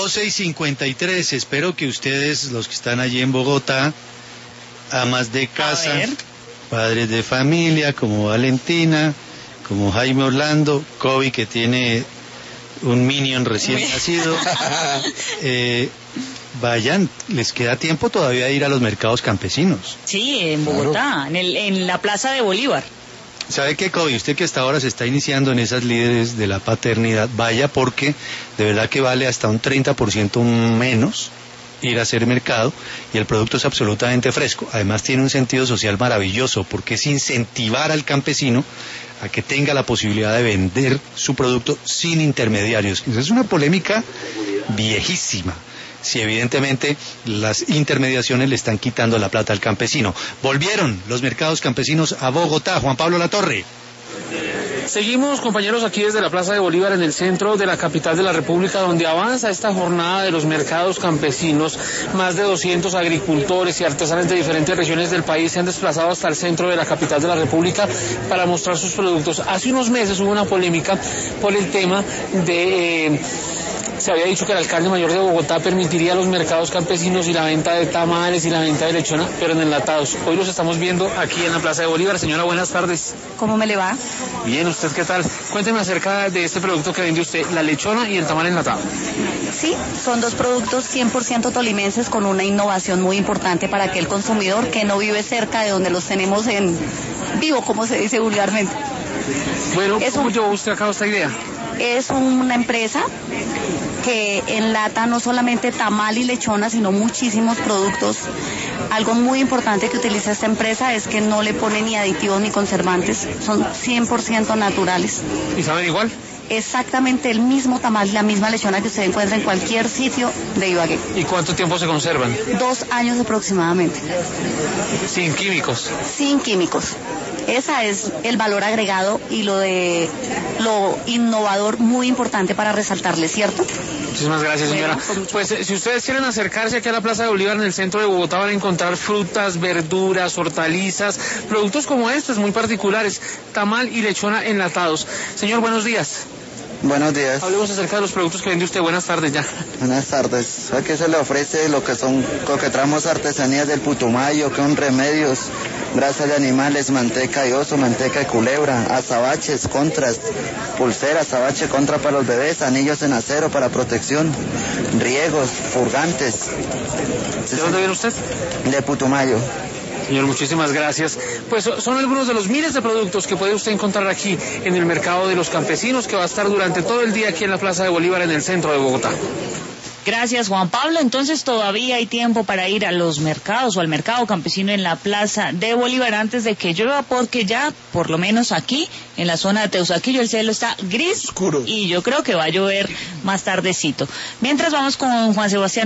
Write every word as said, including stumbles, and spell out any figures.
doce y cincuenta y tres, espero que ustedes, los que están allí en Bogotá, amas de casa, padres de familia, como Valentina, como Jaime Orlando, Kobe, que tiene un minion recién nacido, eh, vayan, les queda tiempo todavía de ir a los mercados campesinos. Sí, en Bogotá, claro. en, el, en la Plaza de Bolívar. ¿Sabe qué, Kobe? Usted que hasta ahora se está iniciando en esas líderes de la paternidad, vaya, porque de verdad que vale hasta un treinta por ciento menos ir a hacer mercado y el producto es absolutamente fresco. Además tiene un sentido social maravilloso porque es incentivar al campesino a que tenga la posibilidad de vender su producto sin intermediarios. Es una polémica viejísima. Si evidentemente las intermediaciones le están quitando la plata al campesino. Volvieron los mercados campesinos a Bogotá. Juan Pablo Latorre. Seguimos, compañeros, aquí desde la Plaza de Bolívar, en el centro de la capital de la República, donde avanza esta jornada de los mercados campesinos. Más de doscientos agricultores y artesanos de diferentes regiones del país se han desplazado hasta el centro de la capital de la República para mostrar sus productos. Hace unos meses hubo una polémica por el tema de... Eh, se había dicho que el alcalde mayor de Bogotá permitiría los mercados campesinos y la venta de tamales y la venta de lechona, pero en enlatados. Hoy los estamos viendo aquí en la Plaza de Bolívar. Señora, buenas tardes. ¿Cómo me le va? Bien, ¿usted qué tal? Cuénteme acerca de este producto que vende usted, la lechona y el tamal enlatado. Sí, son dos productos cien por ciento tolimenses con una innovación muy importante para aquel consumidor que no vive cerca de donde los tenemos en vivo, como se dice vulgarmente. Bueno, es ¿cómo un... llevó usted a cabo esta idea? Es una empresa que enlata no solamente tamal y lechona, sino muchísimos productos. Algo muy importante que utiliza esta empresa es que no le pone ni aditivos ni conservantes, son cien por ciento naturales. ¿Y saben igual? Exactamente el mismo tamal y la misma lechona que usted encuentra en cualquier sitio de Ibagué. ¿Y cuánto tiempo se conservan? Dos años aproximadamente. ¿Sin químicos? Sin químicos. Esa es el valor agregado y lo de lo innovador muy importante para resaltarle, ¿cierto? Muchísimas gracias, señora. Pues si ustedes quieren acercarse aquí a la Plaza de Bolívar en el centro de Bogotá, van a encontrar frutas, verduras, hortalizas, productos como estos muy particulares, tamal y lechona enlatados. Señor, buenos días. Buenos días. Hablemos acerca de los productos que vende usted. Buenas tardes ya. Buenas tardes. Aquí se le ofrece lo que son, lo que traemos artesanías del Putumayo, que son remedios, grasa de animales, manteca de oso, manteca de culebra, azabaches, contras, pulseras, azabache contra para los bebés, anillos en acero para protección, riegos, purgantes. ¿De dónde viene usted? De Putumayo. Señor, muchísimas gracias. Pues son algunos de los miles de productos que puede usted encontrar aquí en el Mercado de los Campesinos, que va a estar durante todo el día aquí en la Plaza de Bolívar, en el centro de Bogotá. Gracias, Juan Pablo. Entonces todavía hay tiempo para ir a los mercados o al mercado campesino en la Plaza de Bolívar antes de que llueva, porque ya, por lo menos aquí, en la zona de Teusaquillo, el cielo está gris. Oscuro. Y yo creo que va a llover más tardecito. Mientras vamos con Juan Sebastián.